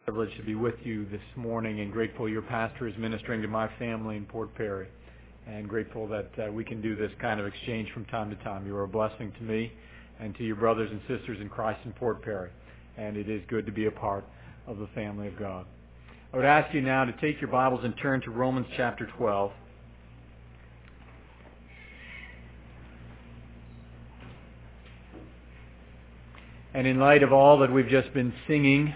Privileged to be with you this morning, and grateful your pastor is ministering to my family in Port Perry, and grateful that we can do this kind of exchange from time to time. You are a blessing to me and to your brothers and sisters in Christ in Port Perry, and it is good to be a part of the family of God. I would ask you now to take your Bibles and turn to Romans chapter 12. And in light of all that we've just been singing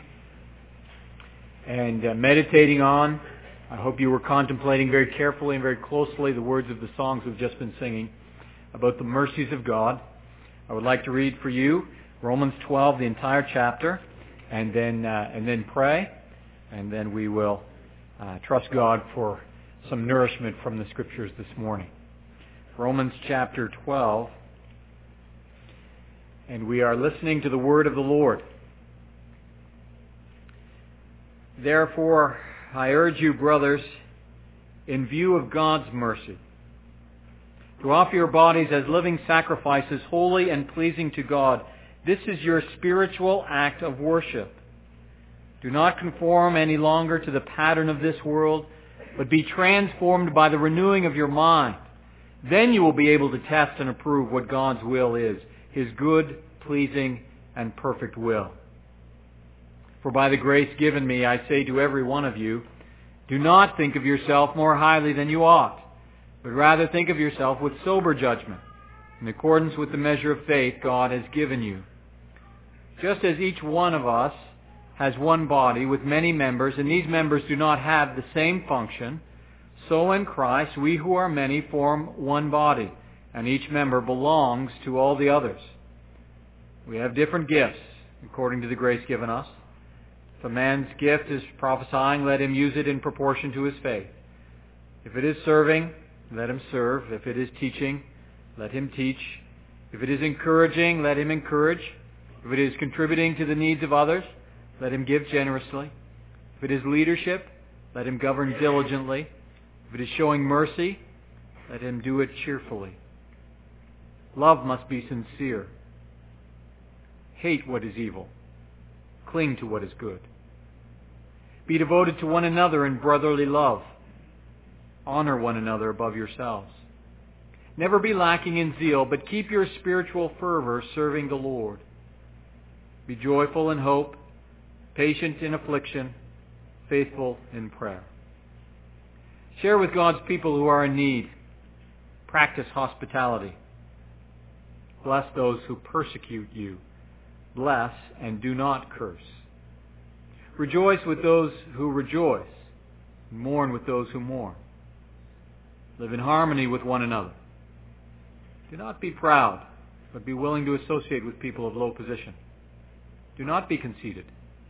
and meditating on, I hope you were contemplating very carefully and very closely the words of the songs we've just been singing about the mercies of God. I would like to read for you Romans 12, the entire chapter, and then pray, and then we will trust God for some nourishment from the Scriptures this morning. Romans chapter 12, and we are listening to the word of the Lord. Therefore, I urge you, brothers, in view of God's mercy, to offer your bodies as living sacrifices, holy and pleasing to God. This is your spiritual act of worship. Do not conform any longer to the pattern of this world, but be transformed by the renewing of your mind. Then you will be able to test and approve what God's will is, His good, pleasing, and perfect will. For by the grace given me, I say to every one of you, do not think of yourself more highly than you ought, but rather think of yourself with sober judgment, in accordance with the measure of faith God has given you. Just as each one of us has one body with many members, and these members do not have the same function, so in Christ we who are many form one body, and each member belongs to all the others. We have different gifts according to the grace given us. If a man's gift is prophesying, let him use it in proportion to his faith. If it is serving, let him serve. If it is teaching, let him teach. If it is encouraging, let him encourage. If it is contributing to the needs of others, let him give generously. If it is leadership, let him govern diligently. If it is showing mercy, let him do it cheerfully. Love must be sincere. Hate what is evil. Cling to what is good. Be devoted to one another in brotherly love. Honor one another above yourselves. Never be lacking in zeal, but keep your spiritual fervor serving the Lord. Be joyful in hope, patient in affliction, faithful in prayer. Share with God's people who are in need. Practice hospitality. Bless those who persecute you. Bless and do not curse. Rejoice with those who rejoice. Mourn with those who mourn. Live in harmony with one another. Do not be proud, but be willing to associate with people of low position. Do not be conceited.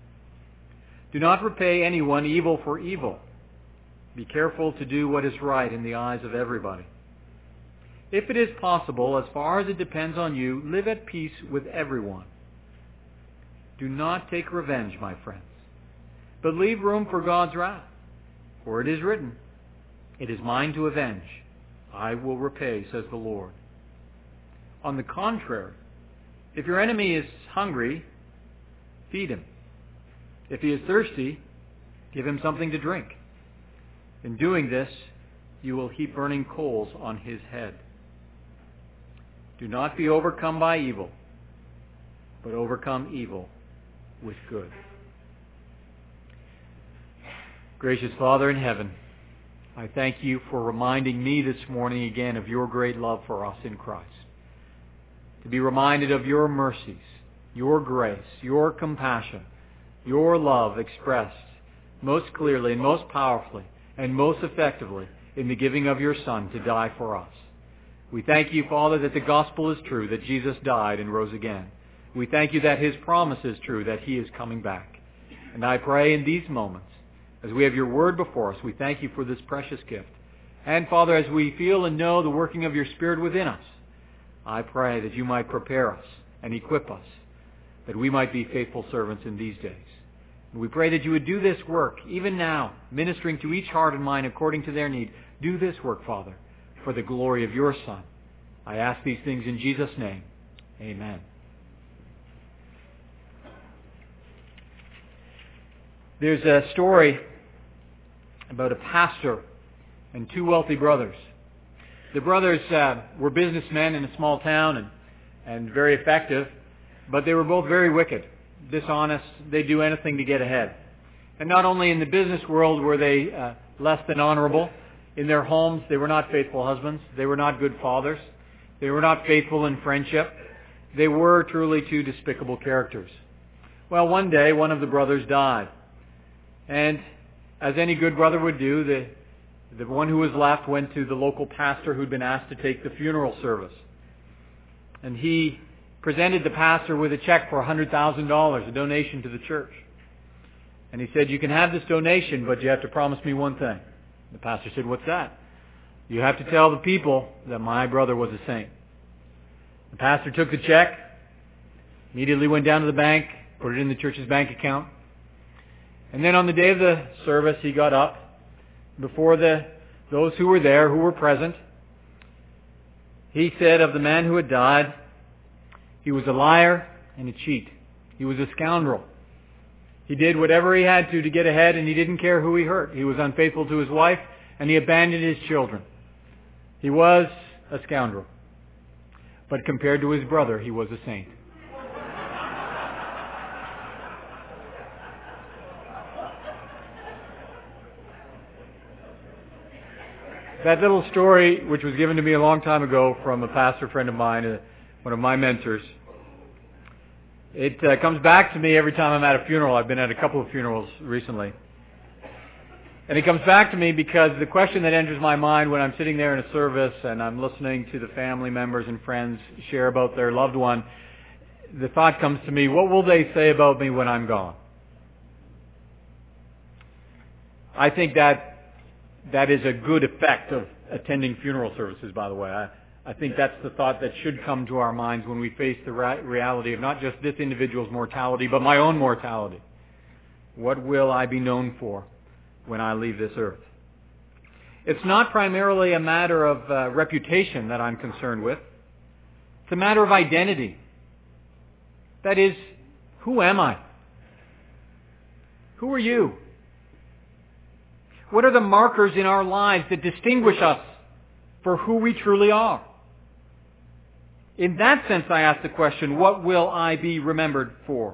Do not repay anyone evil for evil. Be careful to do what is right in the eyes of everybody. If it is possible, as far as it depends on you, live at peace with everyone. Do not take revenge, my friends, but leave room for God's wrath. For it is written, it is mine to avenge. I will repay, says the Lord. On the contrary, if your enemy is hungry, feed him. If he is thirsty, give him something to drink. In doing this, you will heap burning coals on his head. Do not be overcome by evil, but overcome evil with good. Gracious Father in heaven, I thank you for reminding me this morning again of your great love for us in Christ. To be reminded of your mercies, your grace, your compassion, your love expressed most clearly and most powerfully and most effectively in the giving of your Son to die for us. We thank you, Father, that the gospel is true, that Jesus died and rose again. We thank you that his promise is true, that he is coming back. And I pray in these moments, as we have your word before us, we thank you for this precious gift. And Father, as we feel and know the working of your Spirit within us, I pray that you might prepare us and equip us, that we might be faithful servants in these days. And we pray that you would do this work, even now, ministering to each heart and mind according to their need. Do this work, Father, for the glory of your Son. I ask these things in Jesus' name. Amen. There's a story about a pastor and two wealthy brothers. The brothers were businessmen in a small town and very effective, but they were both very wicked, dishonest. They'd do anything to get ahead. And not only in the business world were they less than honorable, in their homes they were not faithful husbands. They were not good fathers. They were not faithful in friendship. They were truly two despicable characters. Well, one day one of the brothers died. And as any good brother would do, the one who was left went to the local pastor who'd been asked to take the funeral service. And he presented the pastor with a check for $100,000, a donation to the church. And he said, "You can have this donation, but you have to promise me one thing." The pastor said, "What's that?" "You have to tell the people that my brother was a saint." The pastor took the check, immediately went down to the bank, put it in the church's bank account. And then on the day of the service, he got up before those who were there, who were present. He said of the man who had died, he was a liar and a cheat. He was a scoundrel. He did whatever he had to get ahead, and he didn't care who he hurt. He was unfaithful to his wife, and he abandoned his children. He was a scoundrel. But compared to his brother, he was a saint. That little story, which was given to me a long time ago from a pastor friend of mine, one of my mentors, it comes back to me every time I'm at a funeral. I've been at a couple of funerals recently. And it comes back to me because the question that enters my mind when I'm sitting there in a service and I'm listening to the family members and friends share about their loved one, the thought comes to me, what will they say about me when I'm gone? I think that is a good effect of attending funeral services, by the way. I think that's the thought that should come to our minds when we face the reality of not just this individual's mortality, but my own mortality. What will I be known for when I leave this earth? It's not primarily a matter of reputation that I'm concerned with. It's a matter of identity. That is, who am I? Who are you? What are the markers in our lives that distinguish us for who we truly are? In that sense, I ask the question, what will I be remembered for?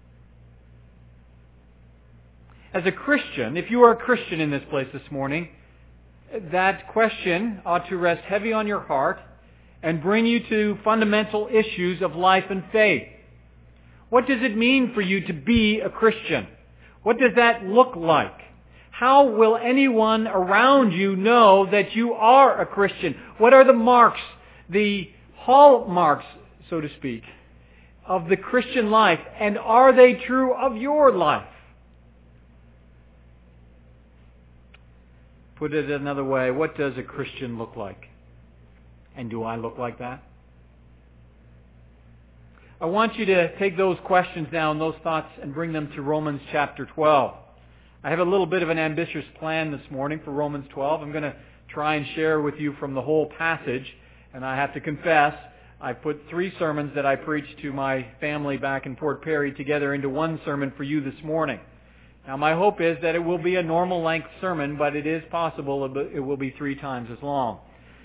As a Christian, if you are a Christian in this place this morning, that question ought to rest heavy on your heart and bring you to fundamental issues of life and faith. What does it mean for you to be a Christian? What does that look like? How will anyone around you know that you are a Christian? What are the marks, the hallmarks, so to speak, of the Christian life? And are they true of your life? Put it another way, what does a Christian look like? And do I look like that? I want you to take those questions now and those thoughts and bring them to Romans chapter 12. I have a little bit of an ambitious plan this morning for Romans 12. I'm going to try and share with you from the whole passage. And I have to confess, I put 3 sermons that I preached to my family back in Port Perry together into one sermon for you this morning. Now my hope is that it will be a normal length sermon, but it is possible it will be 3 times as long.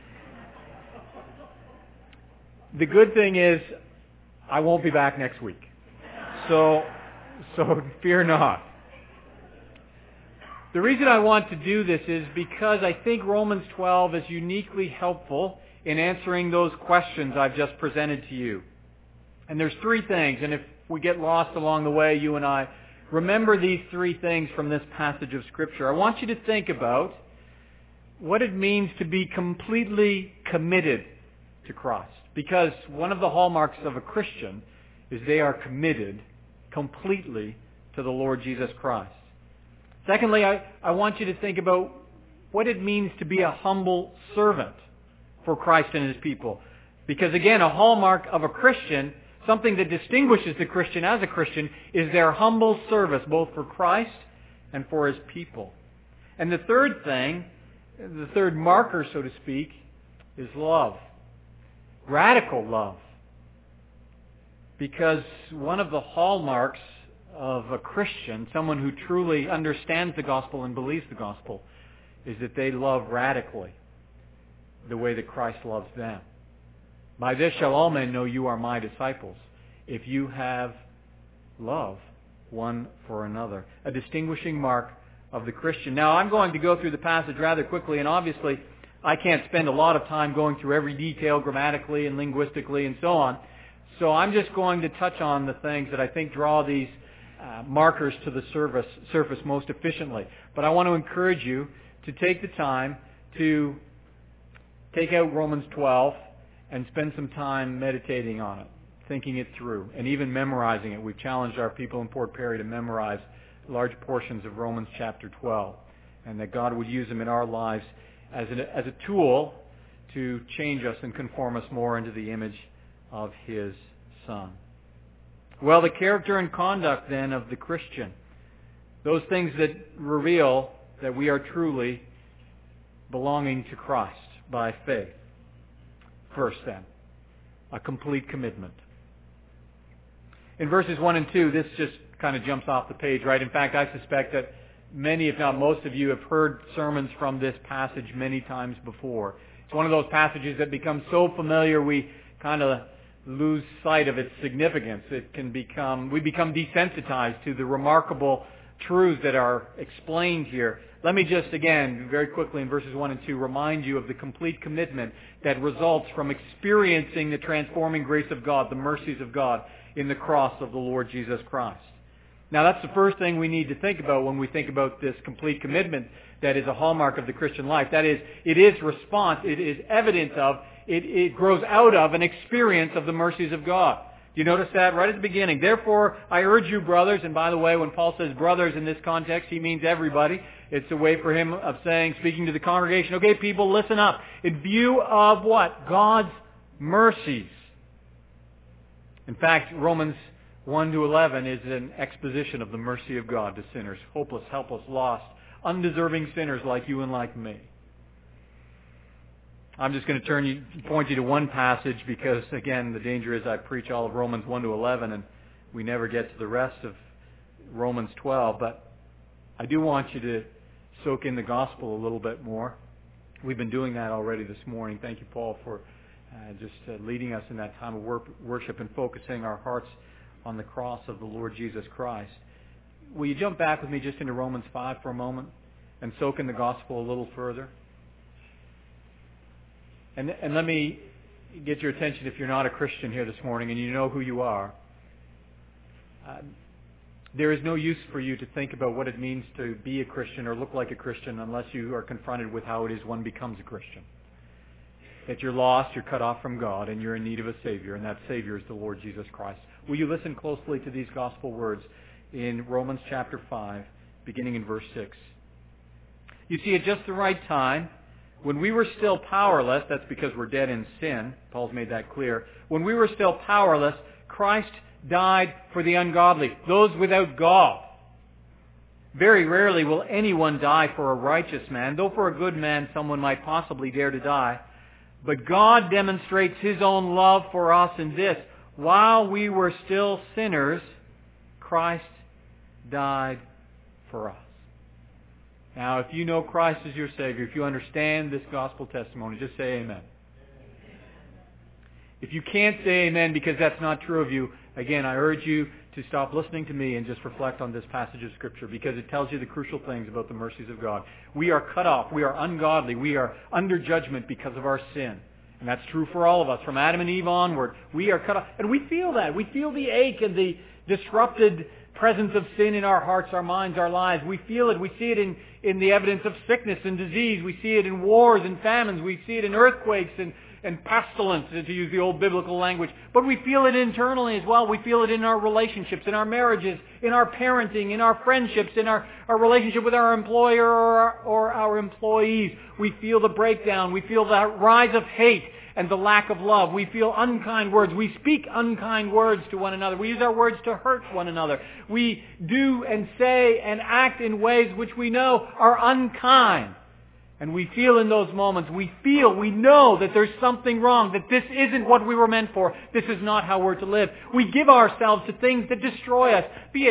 The good thing is I won't be back next week. So fear not. The reason I want to do this is because I think Romans 12 is uniquely helpful in answering those questions I've just presented to you. And there's 3 things, and if we get lost along the way, you and I, remember these 3 things from this passage of Scripture. I want you to think about what it means to be completely committed to Christ. Because one of the hallmarks of a Christian is they are committed completely to the Lord Jesus Christ. Secondly, I want you to think about what it means to be a humble servant for Christ and His people. Because again, a hallmark of a Christian, something that distinguishes the Christian as a Christian, is their humble service, both for Christ and for His people. And the third thing, the third marker, so to speak, is love. Radical love. Because one of the hallmarks of a Christian, someone who truly understands the gospel and believes the gospel, is that they love radically the way that Christ loves them. By this shall all men know you are my disciples, if you have love one for another. A distinguishing mark of the Christian. Now, I'm going to go through the passage rather quickly, and obviously I can't spend a lot of time going through every detail grammatically and linguistically and so on. So I'm just going to touch on the things that I think draw these markers to the surface most efficiently. But I want to encourage you to take the time to take out Romans 12 and spend some time meditating on it, thinking it through, and even memorizing it. We've challenged our people in Port Perry to memorize large portions of Romans chapter 12, and that God would use them in our lives as a tool to change us and conform us more into the image of His Son. Well, the character and conduct then of the Christian, those things that reveal that we are truly belonging to Christ by faith. First then, a complete commitment. In verses 1 and 2, this just kind of jumps off the page, right? In fact, I suspect that many, if not most of you, have heard sermons from this passage many times before. It's one of those passages that becomes so familiar we kind of lose sight of its significance. We become desensitized to the remarkable truths that are explained here. Let me just, again, very quickly in verses 1 and 2, remind you of the complete commitment that results from experiencing the transforming grace of God, the mercies of God in the cross of the Lord Jesus Christ. Now, that's the first thing we need to think about when we think about this complete commitment that is a hallmark of the Christian life. That is, it is response, it is evidence of, it grows out of an experience of the mercies of God. Do you notice that right at the beginning? Therefore, I urge you, brothers, and by the way, when Paul says brothers in this context, he means everybody. It's a way for him of saying, speaking to the congregation, okay, people, listen up. In view of what? God's mercies. In fact, Romans 1 to 11 is an exposition of the mercy of God to sinners, hopeless, helpless, lost, undeserving sinners like you and like me. I'm just going to point you to one passage because, again, the danger is I preach all of Romans 1 to 11 and we never get to the rest of Romans 12. But I do want you to soak in the gospel a little bit more. We've been doing that already this morning. Thank you, Paul, for just leading us in that time of worship and focusing our hearts on the cross of the Lord Jesus Christ. Will you jump back with me just into Romans 5 for a moment and soak in the gospel a little further? And let me get your attention if you're not a Christian here this morning and you know who you are. There is no use for you to think about what it means to be a Christian or look like a Christian unless you are confronted with how it is one becomes a Christian. That you're lost, you're cut off from God, and you're in need of a Savior, and that Savior is the Lord Jesus Christ. Will you listen closely to these gospel words in Romans chapter 5, beginning in verse 6. You see, at just the right time, when we were still powerless, that's because we're dead in sin, Paul's made that clear. When we were still powerless, Christ died for the ungodly, those without God. Very rarely will anyone die for a righteous man, though for a good man someone might possibly dare to die. But God demonstrates His own love for us in this: while we were still sinners, Christ died for us. Now, if you know Christ as your Savior, if you understand this gospel testimony, just say amen. If you can't say amen because that's not true of you, again, I urge you to stop listening to me and just reflect on this passage of Scripture because it tells you the crucial things about the mercies of God. We are cut off. We are ungodly. We are under judgment because of our sin. And that's true for all of us. From Adam and Eve onward, we are cut off. And we feel that. We feel the ache and the disrupted presence of sin in our hearts, our minds, our lives. We feel it. We see it in the evidence of sickness and disease. We see it in wars and famines. We see it in earthquakes and pestilence, to use the old biblical language. But we feel it internally as well. We feel it in our relationships, in our marriages, in our parenting, in our friendships, in our relationship with our employer or our employees. We feel the breakdown. We feel the rise of hate and the lack of love. We feel unkind words. We speak unkind words to one another. We use our words to hurt one another. We do and say and act in ways which we know are unkind. And we feel in those moments, we know that there's something wrong, that this isn't what we were meant for. This is not how we're to live. We give ourselves to things that destroy us, be it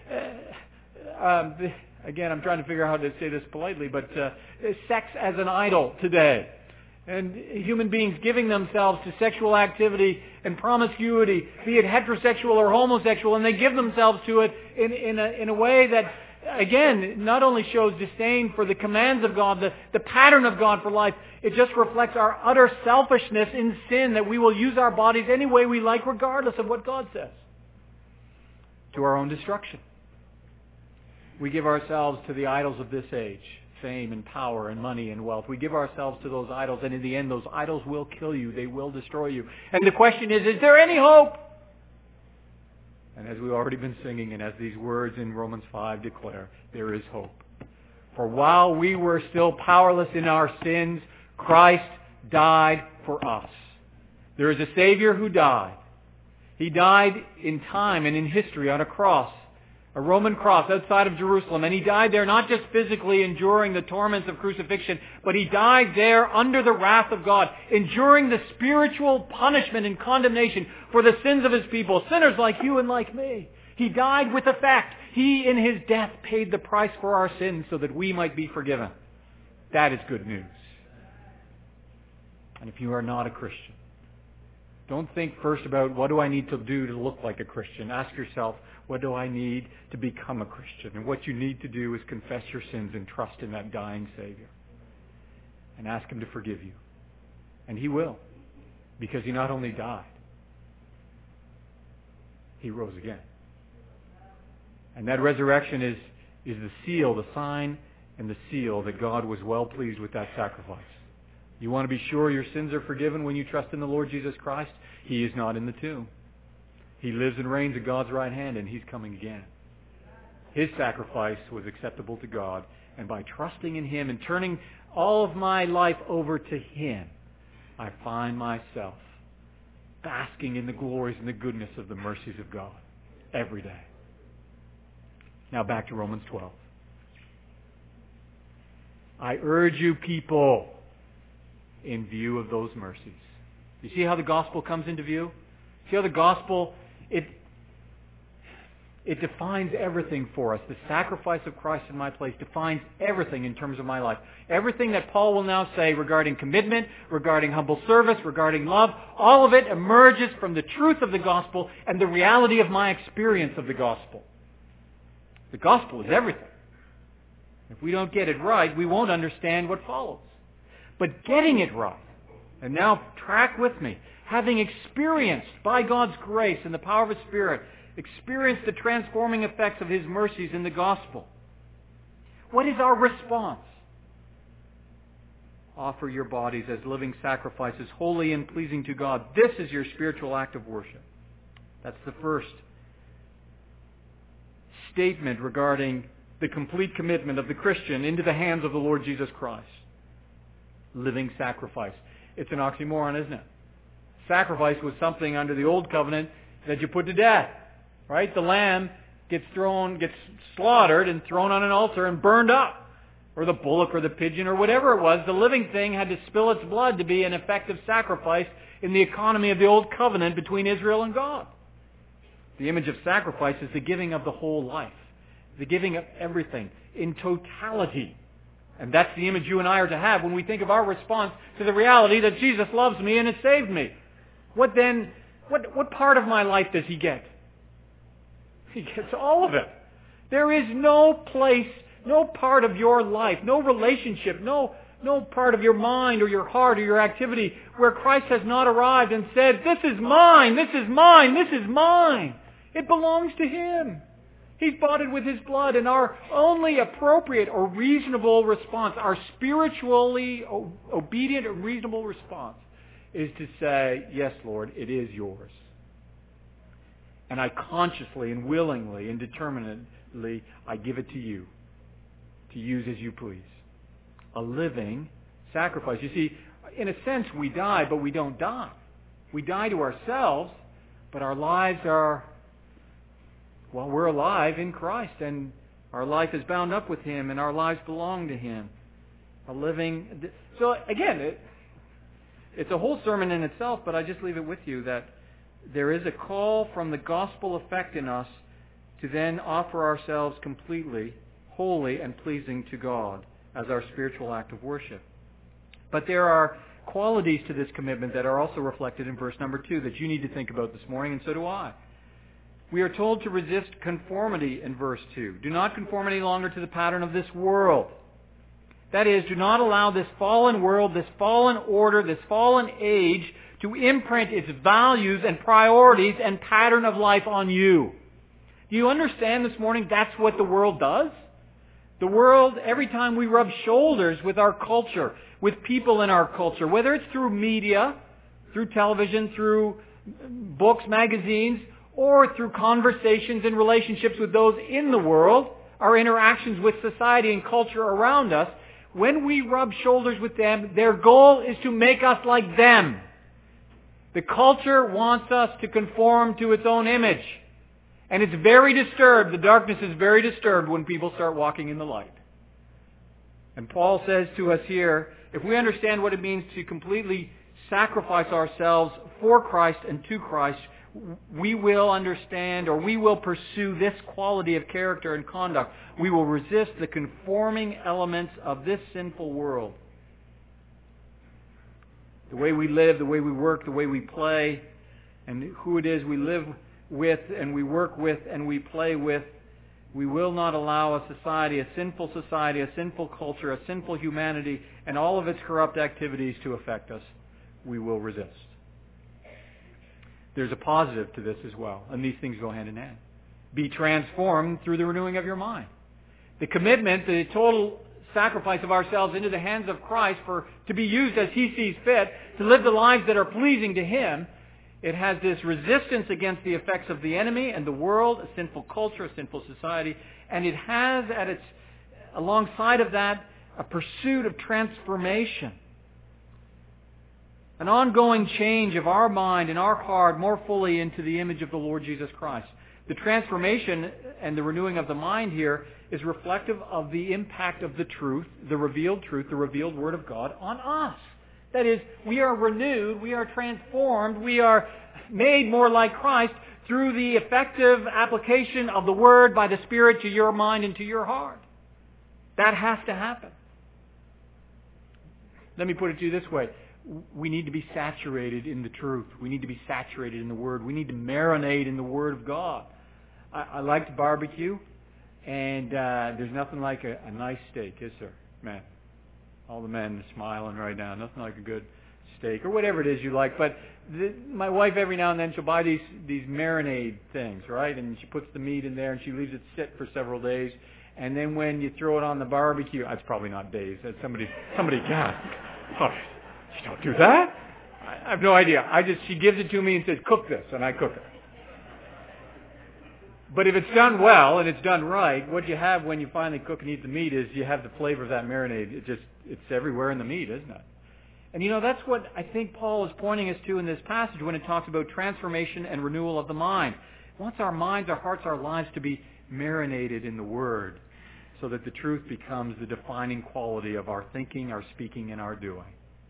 again, I'm trying to figure out how to say this politely, but sex as an idol today. And human beings giving themselves to sexual activity and promiscuity, be it heterosexual or homosexual, and they give themselves to it in a way that, again, not only shows disdain for the commands of God, the pattern of God for life, it just reflects our utter selfishness in sin, that we will use our bodies any way we like regardless of what God says, to our own destruction. We give ourselves to the idols of this age, fame and power and money and wealth. We give ourselves to those idols, and in the end, those idols will kill you. They will destroy you. And the question is there any hope? And as we've already been singing, and as these words in Romans 5 declare, there is hope. For while we were still powerless in our sins, Christ died for us. There is a Savior who died. He died in time and in history on a cross, a Roman cross outside of Jerusalem. And He died there not just physically enduring the torments of crucifixion, but He died there under the wrath of God, enduring the spiritual punishment and condemnation for the sins of His people, sinners like you and like me. He died with effect. He, in His death, paid the price for our sins so that we might be forgiven. That is good news. And if you are not a Christian, don't think first about what do I need to do to look like a Christian. Ask yourself, what do I need to become a Christian? And what you need to do is confess your sins and trust in that dying Savior. And ask Him to forgive you. And He will. Because He not only died, He rose again. And that resurrection is the seal, the sign and the seal that God was well pleased with that sacrifice. You want to be sure your sins are forgiven when you trust in the Lord Jesus Christ? He is not in the tomb. He lives and reigns at God's right hand, and He's coming again. His sacrifice was acceptable to God, and by trusting in Him and turning all of my life over to Him, I find myself basking in the glories and the goodness of the mercies of God every day. Now back to Romans 12. I urge you, people, in view of those mercies. You see how the gospel comes into view? See how the gospel, it defines everything for us. The sacrifice of Christ in my place defines everything in terms of my life. Everything that Paul will now say regarding commitment, regarding humble service, regarding love, all of it emerges from the truth of the gospel and the reality of my experience of the gospel. The gospel is everything. If we don't get it right, we won't understand what follows. But getting it right, and now track with me, having experienced by God's grace and the power of His Spirit, experienced the transforming effects of His mercies in the gospel. What is our response? Offer your bodies as living sacrifices, holy and pleasing to God. This is your spiritual act of worship. That's the first statement regarding the complete commitment of the Christian into the hands of the Lord Jesus Christ. Living sacrifice. It's an oxymoron, isn't it? Sacrifice was something under the old covenant that you put to death. Right? The lamb gets slaughtered and thrown on an altar and burned up. Or the bullock or the pigeon or whatever it was. The living thing had to spill its blood to be an effective sacrifice in the economy of the old covenant between Israel and God. The image of sacrifice is the giving of the whole life. The giving of everything in totality. And that's the image you and I are to have when we think of our response to the reality that Jesus loves me and has saved me. What part of my life does He get? He gets all of it. There is no place, no part of your life, no relationship, no part of your mind or your heart or your activity where Christ has not arrived and said, this is mine, this is mine, this is mine. It belongs to Him. He's bought it with His blood, and our only appropriate or reasonable response, our spiritually obedient or reasonable response, is to say, yes, Lord, it is yours. And I consciously and willingly and determinedly, I give it to you, to use as you please. A living sacrifice. You see, in a sense, we die, but we don't die. We die to ourselves, but our lives are... Well, we're alive in Christ, and our life is bound up with Him, and our lives belong to Him. A living... So, again, it's a whole sermon in itself, but I just leave it with you that there is a call from the gospel effect in us to then offer ourselves completely, holy and pleasing to God as our spiritual act of worship. But there are qualities to this commitment that are also reflected in verse number 2 that you need to think about this morning, and so do I. We are told to resist conformity in verse 2. Do not conform any longer to the pattern of this world. That is, do not allow this fallen world, this fallen order, this fallen age to imprint its values and priorities and pattern of life on you. Do you understand this morning that's what the world does? The world, every time we rub shoulders with our culture, with people in our culture, whether it's through media, through television, through books, magazines, or through conversations and relationships with those in the world, our interactions with society and culture around us, when we rub shoulders with them, their goal is to make us like them. The culture wants us to conform to its own image. And it's very disturbed, the darkness is very disturbed when people start walking in the light. And Paul says to us here, if we understand what it means to completely sacrifice ourselves for Christ and to Christ, we will understand, or we will pursue this quality of character and conduct. We will resist the conforming elements of this sinful world. The way we live, the way we work, the way we play, and who it is we live with and we work with and we play with, we will not allow a sinful culture, a sinful humanity, and all of its corrupt activities to affect us. We will resist. There's a positive to this as well, and these things go hand in hand. Be transformed through the renewing of your mind. The commitment, the total sacrifice of ourselves into the hands of Christ to be used as He sees fit, to live the lives that are pleasing to Him, it has this resistance against the effects of the enemy and the world, a sinful culture, a sinful society, and it has alongside of that a pursuit of transformation. An ongoing change of our mind and our heart more fully into the image of the Lord Jesus Christ. The transformation and the renewing of the mind here is reflective of the impact of the truth, the revealed Word of God on us. That is, we are renewed, we are transformed, we are made more like Christ through the effective application of the Word by the Spirit to your mind and to your heart. That has to happen. Let me put it to you this way. We need to be saturated in the truth. We need to be saturated in the Word. We need to marinate in the Word of God. I like to barbecue, and there's nothing like a nice steak, is there? Man, all the men are smiling right now. Nothing like a good steak, or whatever it is you like. But my wife, every now and then, she'll buy these marinade things, right? And she puts the meat in there, and she leaves it sit for several days. And then when you throw it on the barbecue, it's probably not days. That's somebody gasped. Oh, you don't do that? I have no idea. She gives it to me and says, cook this, and I cook it. But if it's done well and it's done right, what you have when you finally cook and eat the meat is you have the flavor of that marinade. It's everywhere in the meat, isn't it? And that's what I think Paul is pointing us to in this passage when it talks about transformation and renewal of the mind. He wants our minds, our hearts, our lives to be marinated in the Word so that the truth becomes the defining quality of our thinking, our speaking, and our doing.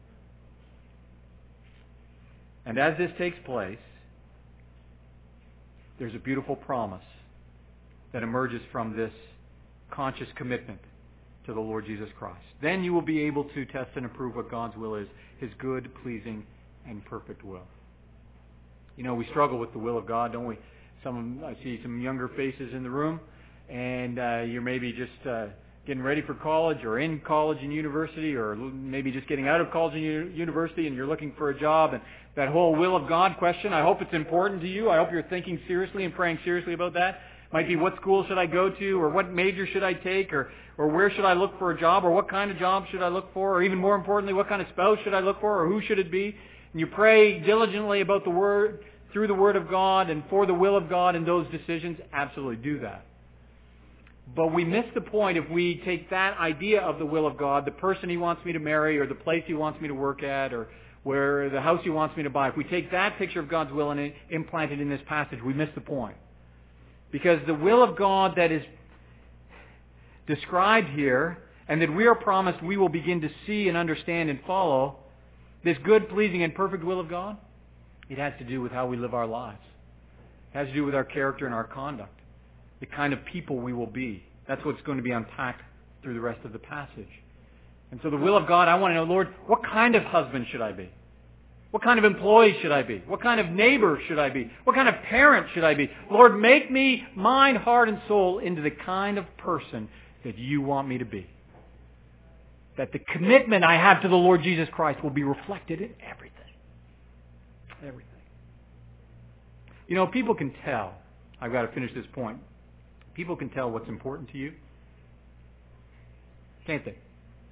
And as this takes place, there's a beautiful promise that emerges from this conscious commitment to the Lord Jesus Christ. Then you will be able to test and approve what God's will is, His good, pleasing, and perfect will. We struggle with the will of God, don't we? I see some younger faces in the room, and you're maybe just getting ready for college, or in college and university, or maybe just getting out of college and university, and you're looking for a job, and that whole will of God question, I hope it's important to you. I hope you're thinking seriously and praying seriously about that. Might be, what school should I go to, or what major should I take, or where should I look for a job, or what kind of job should I look for, or even more importantly, what kind of spouse should I look for, or who should it be? And you pray diligently about the Word, through the Word of God, and for the will of God in those decisions. Absolutely do that. But we miss the point if we take that idea of the will of God, the person He wants me to marry, or the place He wants me to work at, or where the house He wants me to buy. If we take that picture of God's will and implant it in this passage, we miss the point. Because the will of God that is described here, and that we are promised we will begin to see and understand and follow, this good, pleasing, and perfect will of God, it has to do with how we live our lives. It has to do with our character and our conduct. the kind of people we will be. That's what's going to be unpacked through the rest of the passage. And so the will of God, I want to know, Lord, what kind of husband should I be? What kind of employee should I be? What kind of neighbor should I be? What kind of parent should I be? Lord, make me, mind, heart, and soul into the kind of person that you want me to be. That the commitment I have to the Lord Jesus Christ will be reflected in everything. Everything. You know, people can tell. I've got to finish this point. People can tell what's important to you. Can't they?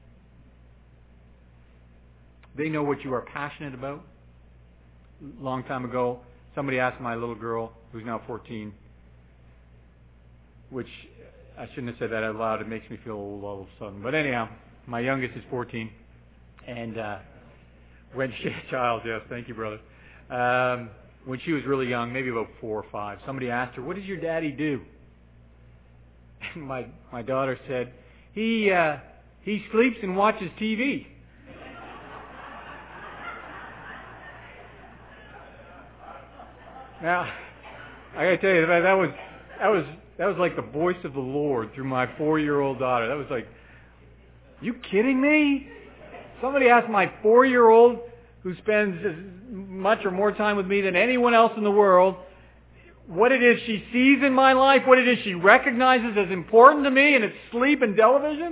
They know what you are passionate about. A long time ago, somebody asked my little girl, who's now 14, which I shouldn't have said that out loud. It makes me feel old all of a sudden. But anyhow, my youngest is 14. And when she, child, yes, thank you, brother. When she was really young, maybe about 4 or 5, somebody asked her, what does your daddy do? And my daughter said, he sleeps and watches TV. Now, I got to tell you, that was like the voice of the Lord through my 4-year-old daughter. That was like, you kidding me? Somebody asked my 4-year-old, who spends as much or more time with me than anyone else in the world, what it is she sees in my life, what it is she recognizes as important to me, and it's sleep and television?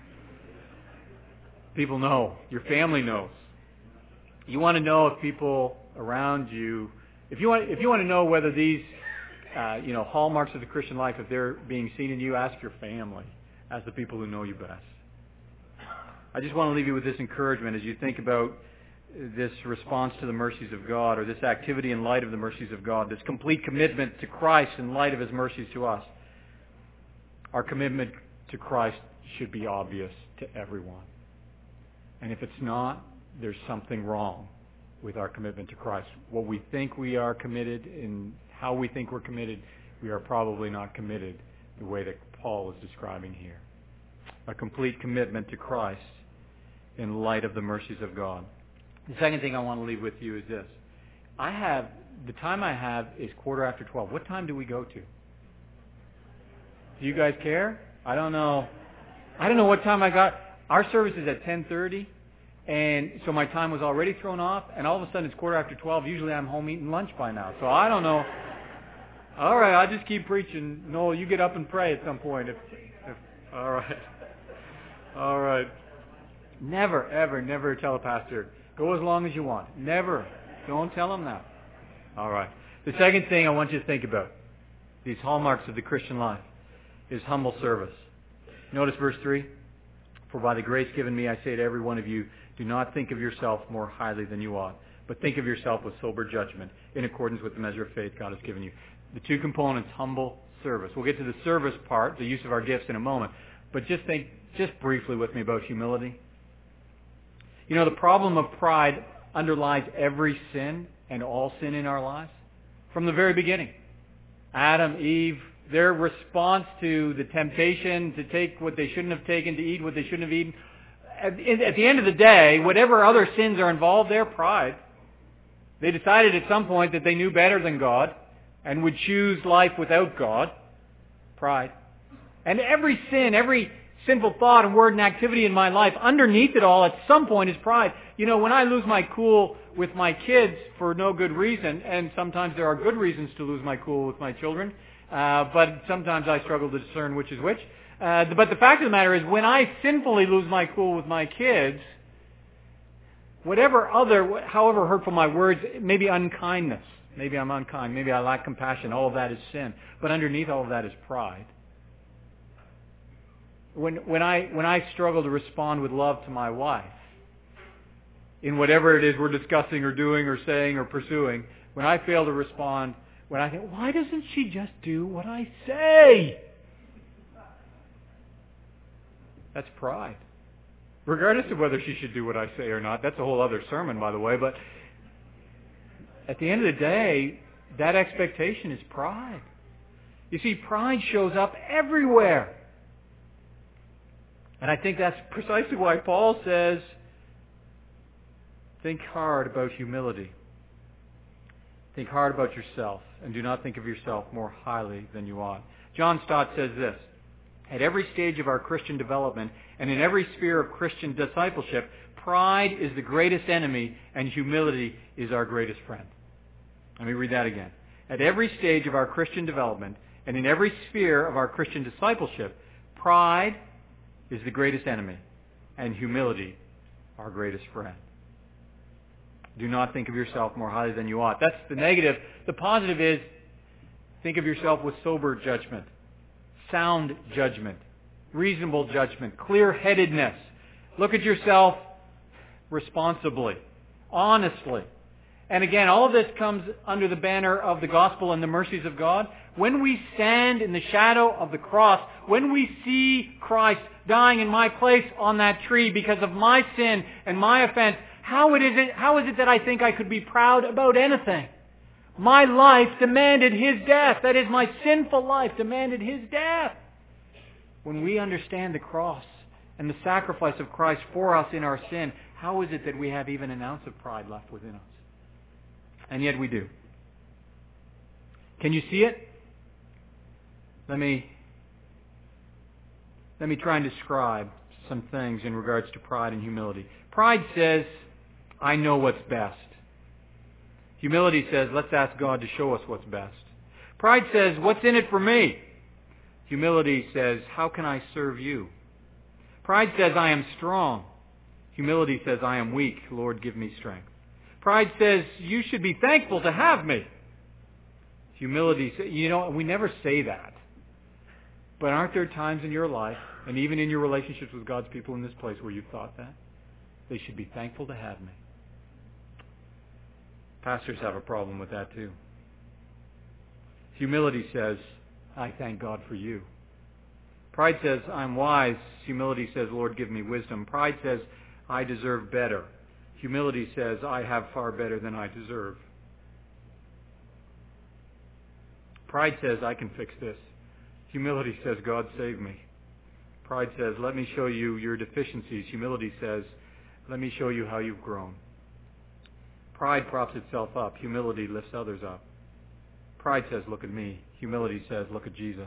People know. Your family knows. You want to know if people around you, if you want to know whether these, hallmarks of the Christian life, if they're being seen in you, ask your family. Ask the people who know you best. I just want to leave you with this encouragement as you think about this response to the mercies of God, or this activity in light of the mercies of God, this complete commitment to Christ in light of His mercies to us. Our commitment to Christ should be obvious to everyone. And if it's not, there's something wrong with our commitment to Christ. What we think we are committed and how we think we're committed, we are probably not committed the way that Paul is describing here. A complete commitment to Christ in light of the mercies of God. The second thing I want to leave with you is this. The time I have is 12:15. What time do we go to? Do you guys care? I don't know what time I got. Our service is at 10:30, and so my time was already thrown off, and all of a sudden it's 12:15. Usually I'm home eating lunch by now, so I don't know. All right, I'll just keep preaching. Noel, you get up and pray at some point. All right. Never, ever, never tell a pastor, go as long as you want. Never. Don't tell them that. All right. The second thing I want you to think about, these hallmarks of the Christian life, is humble service. Notice verse 3. For by the grace given me, I say to every one of you, do not think of yourself more highly than you ought, but think of yourself with sober judgment, in accordance with the measure of faith God has given you. The two components, humble service. We'll get to the service part, the use of our gifts, in a moment. But just briefly with me about humility. You know, the problem of pride underlies every sin and all sin in our lives from the very beginning. Adam, Eve, their response to the temptation to take what they shouldn't have taken, to eat what they shouldn't have eaten. At the end of the day, whatever other sins are involved there, pride. They decided at some point that they knew better than God and would choose life without God. Pride. And every sin, every sinful thought and word and activity in my life, underneath it all, at some point is pride. You know, when I lose my cool with my kids for no good reason, and sometimes there are good reasons to lose my cool with my children, but sometimes I struggle to discern which is which. But the fact of the matter is, when I sinfully lose my cool with my kids, however hurtful my words, maybe unkindness, maybe I'm unkind, maybe I lack compassion, all of that is sin. But underneath all of that is pride. When I struggle to respond with love to my wife, in whatever it is we're discussing or doing or saying or pursuing, when I fail to respond, when I think, why doesn't she just do what I say? That's pride. Regardless of whether she should do what I say or not. That's a whole other sermon, by the way. But at the end of the day, that expectation is pride. You see, pride shows up everywhere. And I think that's precisely why Paul says, think hard about humility. Think hard about yourself, and do not think of yourself more highly than you ought. John Stott says this: at every stage of our Christian development and in every sphere of Christian discipleship, pride is the greatest enemy and humility is our greatest friend. Let me read that again. At every stage of our Christian development and in every sphere of our Christian discipleship, pride is the greatest enemy and humility our greatest friend. Do not think of yourself more highly than you ought. That's the negative. The positive is, think of yourself with sober judgment, sound judgment, reasonable judgment, clear-headedness. Look at yourself responsibly, honestly. And again, all of this comes under the banner of the gospel and the mercies of God. When we stand in the shadow of the cross, when we see Christ dying in my place on that tree because of my sin and my offense, how is it that I think I could be proud about anything? My life demanded His death. That is, my sinful life demanded His death. When we understand the cross and the sacrifice of Christ for us in our sin, how is it that we have even an ounce of pride left within us? And yet we do. Can you see it? Let me try and describe some things in regards to pride and humility. Pride says, I know what's best. Humility says, let's ask God to show us what's best. Pride says, what's in it for me? Humility says, how can I serve you? Pride says, I am strong. Humility says, I am weak. Lord, give me strength. Pride says, you should be thankful to have me. Humility says, we never say that. But aren't there times in your life, and even in your relationships with God's people in this place, where you've thought that? They should be thankful to have me. Pastors have a problem with that too. Humility says, I thank God for you. Pride says, I'm wise. Humility says, Lord, give me wisdom. Pride says, I deserve better. Humility says, I have far better than I deserve. Pride says, I can fix this. Humility says, God save me. Pride says, let me show you your deficiencies. Humility says, let me show you how you've grown. Pride props itself up. Humility lifts others up. Pride says, look at me. Humility says, look at Jesus.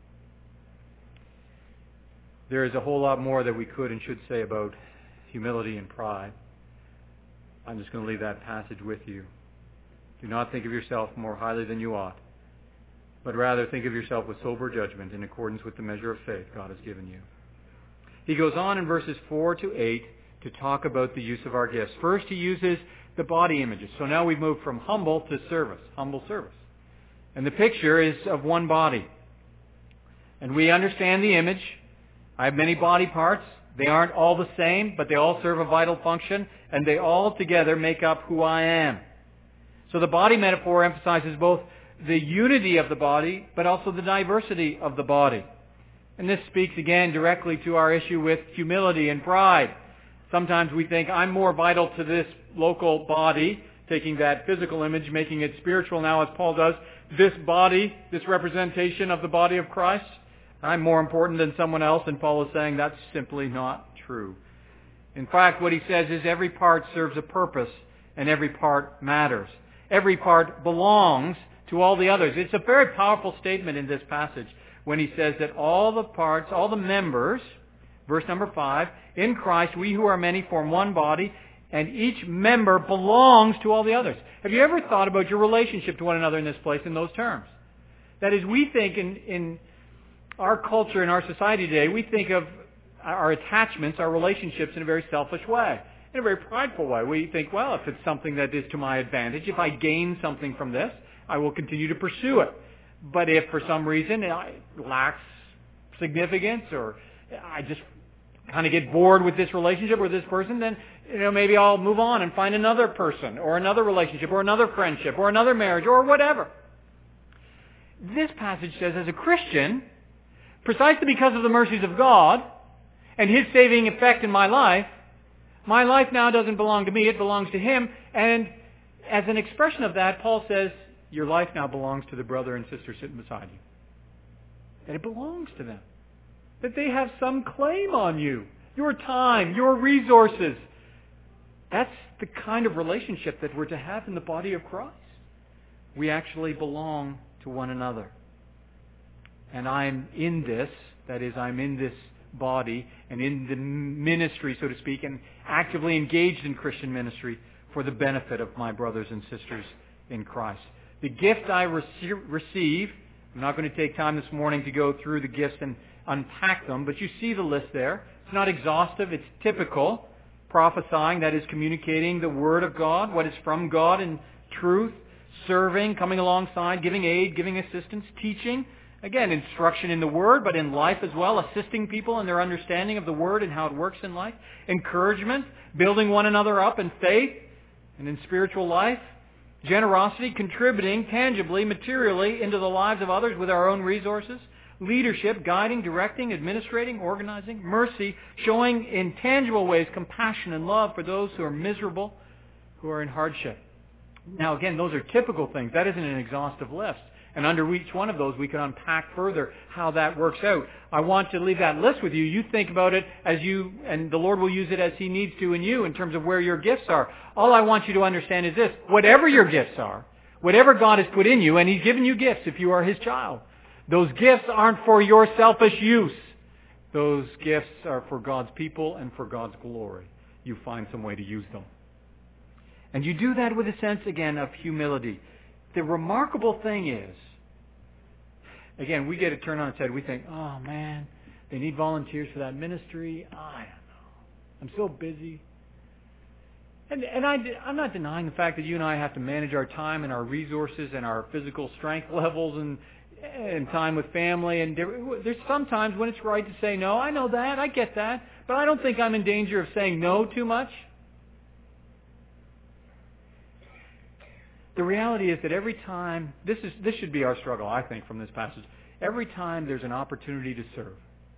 There is a whole lot more that we could and should say about humility and pride. I'm just going to leave that passage with you. Do not think of yourself more highly than you ought, but rather think of yourself with sober judgment in accordance with the measure of faith God has given you. He goes on in verses 4 to 8 to talk about the use of our gifts. First, he uses the body images. So now we've moved from humble to service, humble service. And the picture is of one body. And we understand the image. I have many body parts. They aren't all the same, but they all serve a vital function, and they all together make up who I am. So the body metaphor emphasizes both the unity of the body, but also the diversity of the body. And this speaks again directly to our issue with humility and pride. Sometimes we think, I'm more vital to this local body, taking that physical image, making it spiritual now, as Paul does. This body, this representation of the body of Christ, I'm more important than someone else, and Paul is saying that's simply not true. In fact, what he says is every part serves a purpose, and every part matters. Every part belongs to all the others. It's a very powerful statement in this passage when he says that all the parts, all the members, verse number 5, in Christ we who are many form one body, and each member belongs to all the others. Have you ever thought about your relationship to one another in this place in those terms? That is, we think in our culture, in our society today, we think of our attachments, our relationships in a very selfish way, in a very prideful way. We think, well, if it's something that is to my advantage, if I gain something from this, I will continue to pursue it. But if for some reason it lacks significance, or I just kind of get bored with this relationship or this person, then maybe I'll move on and find another person or another relationship or another friendship or another marriage or whatever. This passage says, as a Christian, precisely because of the mercies of God and His saving effect in my life now doesn't belong to me, it belongs to Him. And as an expression of that, Paul says, your life now belongs to the brother and sister sitting beside you. That it belongs to them. That they have some claim on you. Your time, your resources. That's the kind of relationship that we're to have in the body of Christ. We actually belong to one another. and I'm in this, that is, I'm in this body and in the ministry, so to speak, and actively engaged in Christian ministry for the benefit of my brothers and sisters in Christ. The gift I receive, I'm not going to take time this morning to go through the gifts and unpack them, but you see the list there. It's not exhaustive, it's typical. Prophesying, that is communicating the Word of God, what is from God in truth. Serving, coming alongside, giving aid, giving assistance. Teaching, again, instruction in the Word, but in life as well, assisting people in their understanding of the Word and how it works in life. Encouragement, building one another up in faith and in spiritual life. Generosity, contributing tangibly, materially into the lives of others with our own resources. Leadership, guiding, directing, administrating, organizing. Mercy, showing in tangible ways compassion and love for those who are miserable, who are in hardship. Now again, those are typical things. That isn't an exhaustive list. And under each one of those, we can unpack further how that works out. I want to leave that list with you. You think about it as you, and the Lord will use it as He needs to in you in terms of where your gifts are. All I want you to understand is this. Whatever your gifts are, whatever God has put in you, and He's given you gifts if you are His child, those gifts aren't for your selfish use. Those gifts are for God's people and for God's glory. You find some way to use them. And you do that with a sense, again, of humility. The remarkable thing is, again, we get it turned on its head. We think, oh man, they need volunteers for that ministry. I don't know. I'm so busy. And I'm not denying the fact that you and I have to manage our time and our resources and our physical strength levels and time with family. And there's sometimes when it's right to say no. I know that. I get that. But I don't think I'm in danger of saying no too much. The reality is that every time, this should be our struggle, I think, from this passage. Every time there's an opportunity to serve,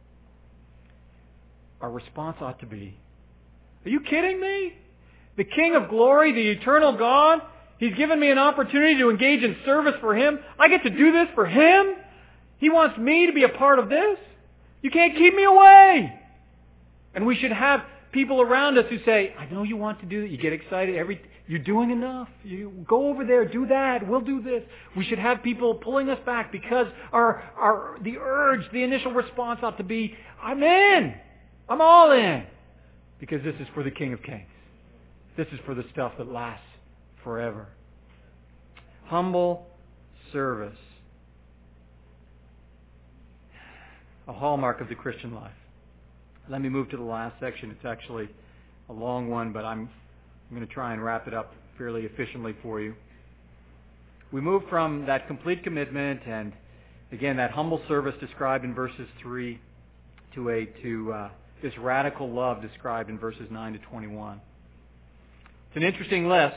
our response ought to be, are you kidding me? The King of Glory, the eternal God, He's given me an opportunity to engage in service for Him. I get to do this for Him. He wants me to be a part of this. You can't keep me away. And we should have people around us who say, I know you want to do that. You get excited. You're doing enough. You go over there, do that. We'll do this. We should have people pulling us back because the urge, the initial response ought to be, I'm in. I'm all in. Because this is for the King of Kings. This is for the stuff that lasts forever. Humble service. A hallmark of the Christian life. Let me move to the last section. It's actually a long one, but I'm going to try and wrap it up fairly efficiently for you. We move from that complete commitment and, again, that humble service described in verses 3 to this radical love described in verses 9 to 21. It's an interesting list.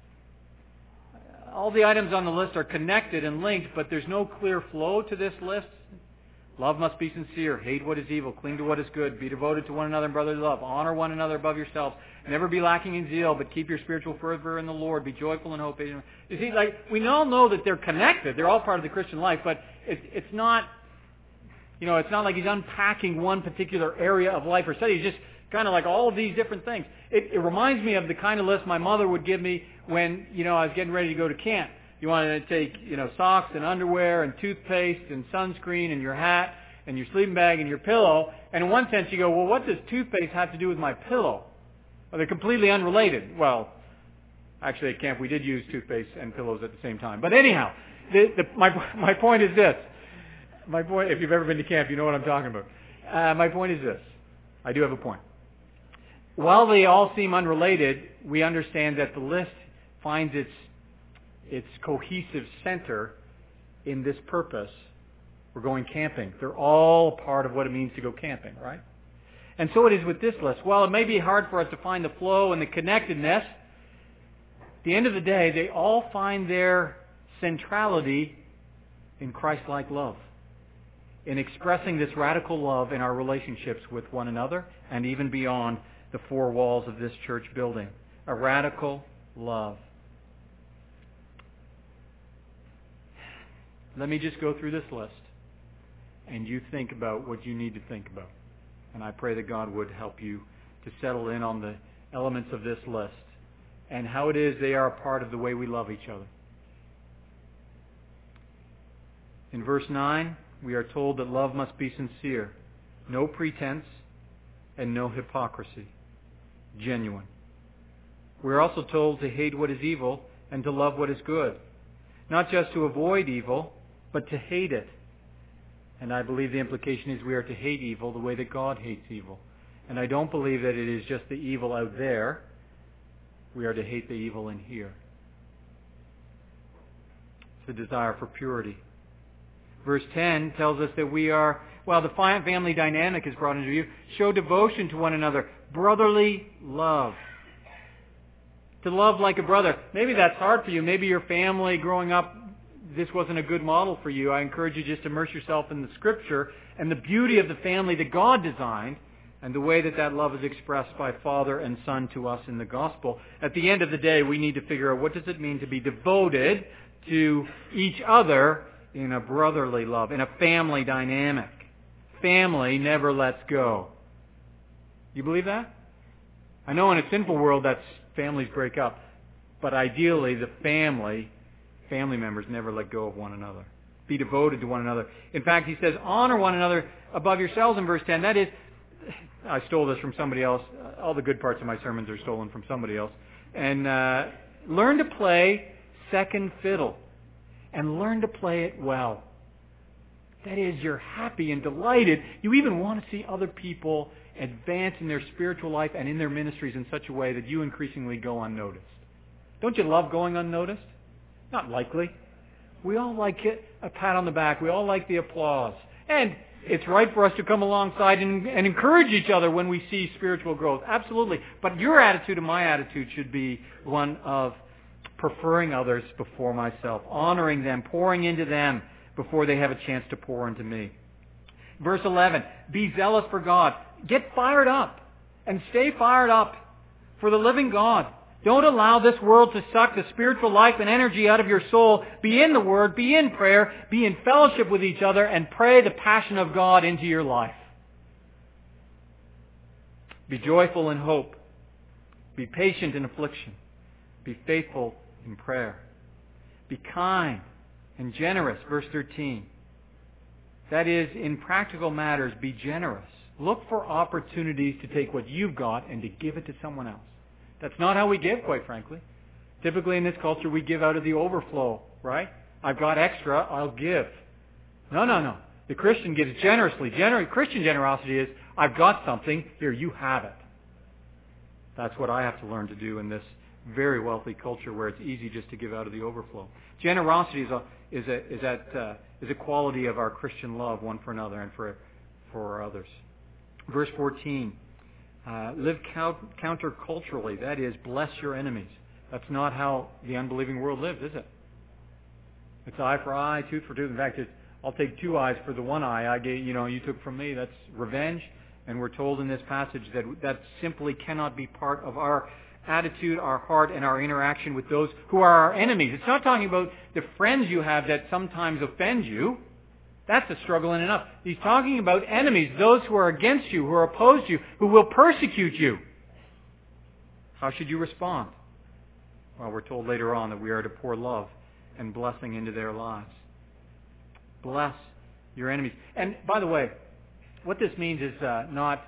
All the items on the list are connected and linked, but there's no clear flow to this list. Love must be sincere. Hate what is evil. Cling to what is good. Be devoted to one another in brotherly love. Honor one another above yourselves. Never be lacking in zeal, but keep your spiritual fervor in the Lord. Be joyful in hope. You see, we all know that they're connected. They're all part of the Christian life, but it's not, it's not like he's unpacking one particular area of life or study. He's just kind of like all of these different things. It reminds me of the kind of list my mother would give me when, I was getting ready to go to camp. You wanted to take, socks and underwear and toothpaste and sunscreen and your hat and your sleeping bag and your pillow. And in one sense you go, well, what does toothpaste have to do with my pillow? Well, they're completely unrelated. Well, actually at camp we did use toothpaste and pillows at the same time. But anyhow, my point is this. My point, if you've ever been to camp, you know what I'm talking about. My point is this. I do have a point. While they all seem unrelated, we understand that the list finds its cohesive center in this purpose. We're going camping. They're all part of what it means to go camping, right? And so it is with this list. While it may be hard for us to find the flow and the connectedness, at the end of the day, they all find their centrality in Christ-like love, in expressing this radical love in our relationships with one another and even beyond the four walls of this church building. A radical love. Let me just go through this list, and you think about what you need to think about. And I pray that God would help you to settle in on the elements of this list and how it is they are a part of the way we love each other. In verse 9, we are told that love must be sincere, no pretense, and no hypocrisy, genuine. We are also told to hate what is evil and to love what is good. Not just to avoid evil, but to hate it. And I believe the implication is we are to hate evil the way that God hates evil. And I don't believe that it is just the evil out there. We are to hate the evil in here. It's a desire for purity. Verse 10 tells us that we are, the family dynamic is brought into view. Show devotion to one another. Brotherly love. To love like a brother. Maybe that's hard for you. Maybe your family growing up, this wasn't a good model for you. I encourage you just to immerse yourself in the Scripture and the beauty of the family that God designed and the way that love is expressed by Father and Son to us in the Gospel. At the end of the day, we need to figure out what does it mean to be devoted to each other in a brotherly love, in a family dynamic. Family never lets go. You believe that? I know in a sinful world that's families break up, but ideally the family members never let go of one another. Be devoted to one another. In fact, he says, honor one another above yourselves in verse 10. That is, I stole this from somebody else. All the good parts of my sermons are stolen from somebody else. And learn to play second fiddle. And learn to play it well. That is, you're happy and delighted. You even want to see other people advance in their spiritual life and in their ministries in such a way that you increasingly go unnoticed. Don't you love going unnoticed? Not likely. We all like it, a pat on the back. We all like the applause. And it's right for us to come alongside and encourage each other when we see spiritual growth. Absolutely. But your attitude and my attitude should be one of preferring others before myself, honoring them, pouring into them before they have a chance to pour into me. Verse 11, be zealous for God. Get fired up and stay fired up for the living God. Don't allow this world to suck the spiritual life and energy out of your soul. Be in the Word, be in prayer, be in fellowship with each other, and pray the passion of God into your life. Be joyful in hope. Be patient in affliction. Be faithful in prayer. Be kind and generous, verse 13. That is, in practical matters, be generous. Look for opportunities to take what you've got and to give it to someone else. That's not how we give, quite frankly. Typically in this culture, we give out of the overflow, right? I've got extra, I'll give. No. The Christian gives generously. Christian generosity is, I've got something, here, you have it. That's what I have to learn to do in this very wealthy culture where it's easy just to give out of the overflow. Generosity is a quality of our Christian love one for another and for others. Verse 14. Live counterculturally. That is, bless your enemies. That's not how the unbelieving world lives, is it? It's eye for eye, tooth for tooth. In fact, I'll take 2 eyes for the 1 eye you took from me. That's revenge. And we're told in this passage that simply cannot be part of our attitude, our heart, and our interaction with those who are our enemies. It's not talking about the friends you have that sometimes offend you. That's a struggle in enough. He's talking about enemies, those who are against you, who are opposed to you, who will persecute you. How should you respond? Well, we're told later on that we are to pour love and blessing into their lives. Bless your enemies. And by the way, what this means is not,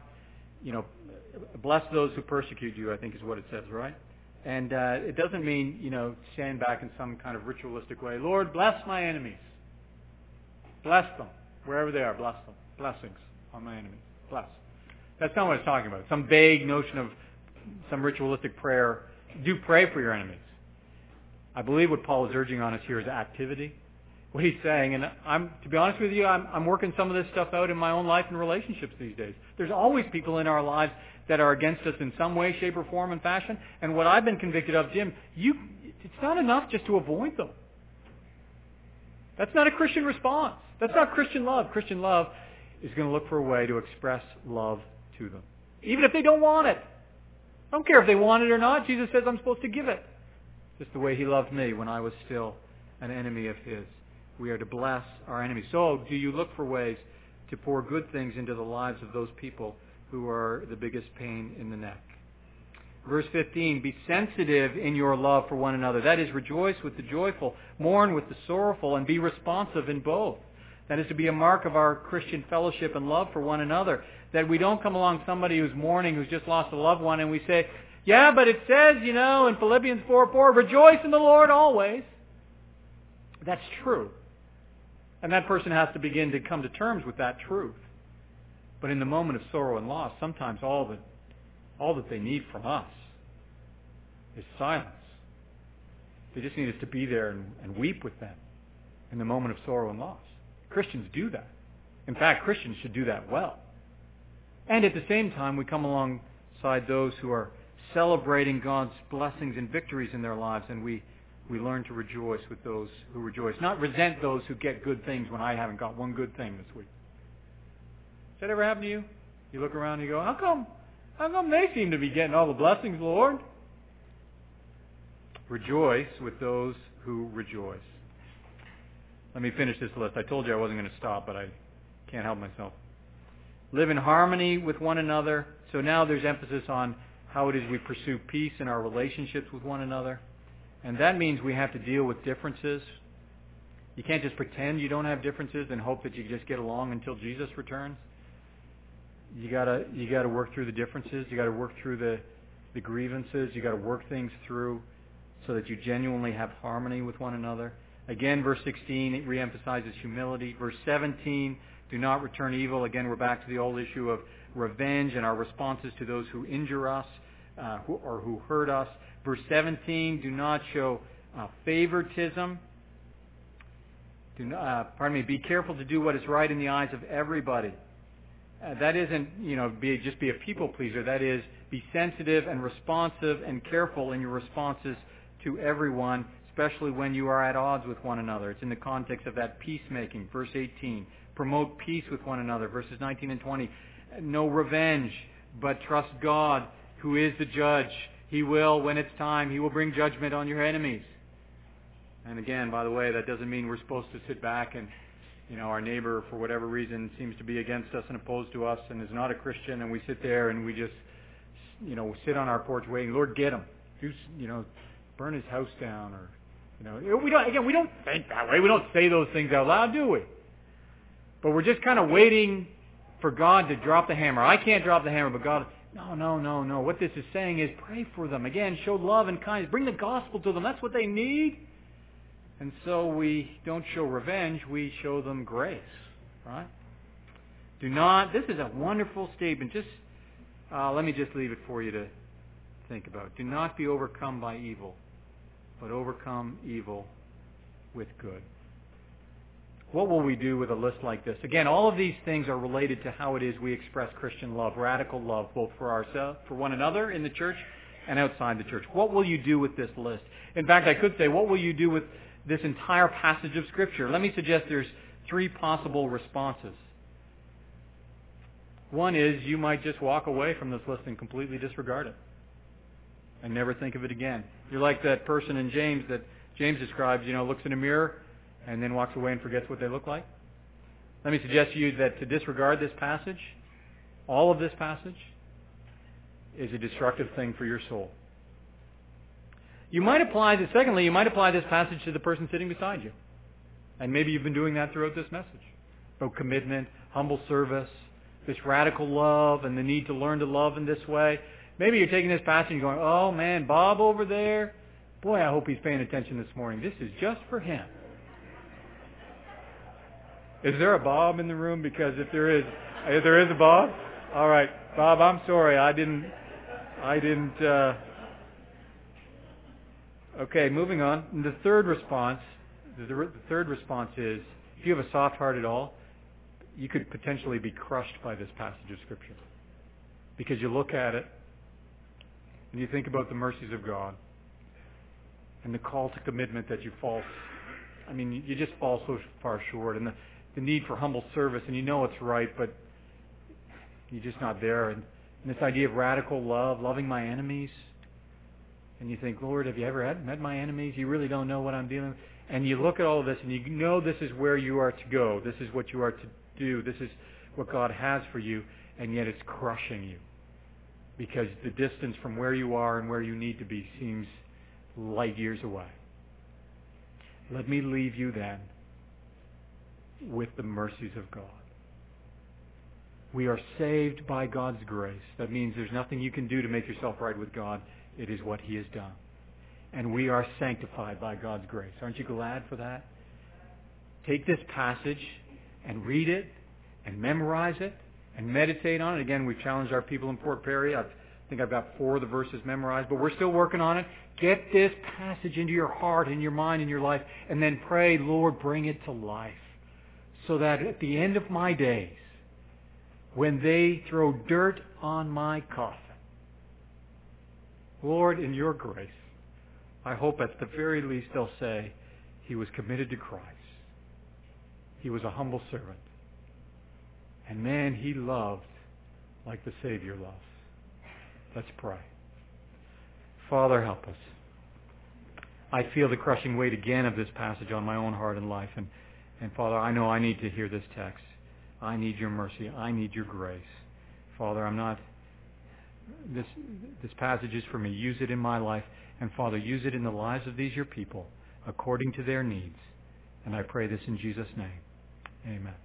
bless those who persecute you, I think is what it says, right? And it doesn't mean, stand back in some kind of ritualistic way. Lord, bless my enemies. Bless them. Wherever they are, bless them. Blessings on my enemies. Bless. That's not what it's talking about. Some vague notion of some ritualistic prayer. Do pray for your enemies. I believe what Paul is urging on us here is activity. What he's saying, and to be honest with you, I'm working some of this stuff out in my own life and relationships these days. There's always people in our lives that are against us in some way, shape, or form and fashion. And what I've been convicted of, Jim, it's not enough just to avoid them. That's not a Christian response. That's not Christian love. Christian love is going to look for a way to express love to them. Even if they don't want it. I don't care if they want it or not. Jesus says I'm supposed to give it. Just the way He loved me when I was still an enemy of His. We are to bless our enemies. So, do you look for ways to pour good things into the lives of those people who are the biggest pain in the neck? Verse 15, be sensitive in your love for one another. That is, rejoice with the joyful, mourn with the sorrowful, and be responsive in both. That is to be a mark of our Christian fellowship and love for one another. That we don't come along somebody who's mourning, who's just lost a loved one, and we say, yeah, but it says, in Philippians 4:4, rejoice in the Lord always. That's true. And that person has to begin to come to terms with that truth. But in the moment of sorrow and loss, sometimes all that they need from us is silence. They just need us to be there and weep with them in the moment of sorrow and loss. Christians do that. In fact, Christians should do that well. And at the same time, we come alongside those who are celebrating God's blessings and victories in their lives, and we learn to rejoice with those who rejoice. Not resent those who get good things when I haven't got one good thing this week. Has that ever happened to you? You look around and you go, how come they seem to be getting all the blessings, Lord? Rejoice with those who rejoice. Let me finish this list. I told you I wasn't going to stop, but I can't help myself. Live in harmony with one another. So now there's emphasis on how it is we pursue peace in our relationships with one another. And that means we have to deal with differences. You can't just pretend you don't have differences and hope that you just get along until Jesus returns. You gotta work through the differences. You gotta work through the grievances. You gotta work things through so that you genuinely have harmony with one another. Again, verse 16, it reemphasizes humility. Verse 17, do not return evil. Again, we're back to the old issue of revenge and our responses to those who injure us who hurt us. Verse 17, do not show favoritism. Be careful to do what is right in the eyes of everybody. That isn't, just be a people pleaser. That is, be sensitive and responsive and careful in your responses to everyone, especially when you are at odds with one another. It's in the context of that peacemaking. Verse 18, promote peace with one another. Verses 19 and 20, no revenge, but trust God, who is the judge. He will, when it's time, He will bring judgment on your enemies. And again, by the way, that doesn't mean we're supposed to sit back and, our neighbor, for whatever reason, seems to be against us and opposed to us and is not a Christian, and we sit there and we just, sit on our porch waiting, Lord, get him. Burn his house down, or, we don't think that way. We don't say those things out loud, do we? But we're just kind of waiting for God to drop the hammer. I can't drop the hammer, but God, no. What this is saying is pray for them. Again, show love and kindness. Bring the gospel to them. That's what they need. And so we don't show revenge. We show them grace. Right? This is a wonderful statement. Let me just leave it for you to think about. Do not be overcome by evil, but overcome evil with good. What will we do with a list like this? Again, all of these things are related to how it is we express Christian love, radical love, both for ourselves, for one another in the church and outside the church. What will you do with this list? In fact, I could say, what will you do with this entire passage of Scripture? Let me suggest there's 3 possible responses. One is you might just walk away from this list and completely disregard it and never think of it again. You're like that person in James that James describes, looks in a mirror and then walks away and forgets what they look like. Let me suggest to you that to disregard this passage, all of this passage, is a destructive thing for your soul. You might apply this passage to the person sitting beside you. And maybe you've been doing that throughout this message. About commitment, humble service, this radical love, and the need to learn to love in this way. Maybe you're taking this passage and going, oh man, Bob over there, boy, I hope he's paying attention this morning. This is just for him. Is there a Bob in the room? Because if there is a Bob? All right. Bob, I'm sorry. I didn't. Okay, moving on. And the third response is, if you have a soft heart at all, you could potentially be crushed by this passage of Scripture. Because you look at it, and you think about the mercies of God, and the call to commitment that you just fall so far short, and the need for humble service, and it's right, but you're just not there. And this idea of radical love, loving my enemies, and you think, Lord, have you ever met my enemies? You really don't know what I'm dealing with. And you look at all of this, and you know this is where you are to go. This is what you are to do. This is what God has for you, and yet it's crushing you. Because the distance from where you are and where you need to be seems light years away. Let me leave you then with the mercies of God. We are saved by God's grace. That means there's nothing you can do to make yourself right with God. It is what He has done. And we are sanctified by God's grace. Aren't you glad for that? Take this passage and read it and memorize it and meditate on it. Again, we've challenged our people in Port Perry. I think I've got 4 of the verses memorized, but we're still working on it. Get this passage into your heart and your mind and your life, and then pray, Lord, bring it to life, so that at the end of my days, when they throw dirt on my coffin, Lord, in your grace, I hope at the very least they'll say, he was committed to Christ. He was a humble servant. And man, he loved like the Savior loves. Let's pray. Father, help us. I feel the crushing weight again of this passage on my own heart and life. And Father, I know I need to hear this text. I need your mercy. I need your grace. Father, this passage is for me. Use it in my life. And Father, use it in the lives of these your people according to their needs. And I pray this in Jesus' name. Amen.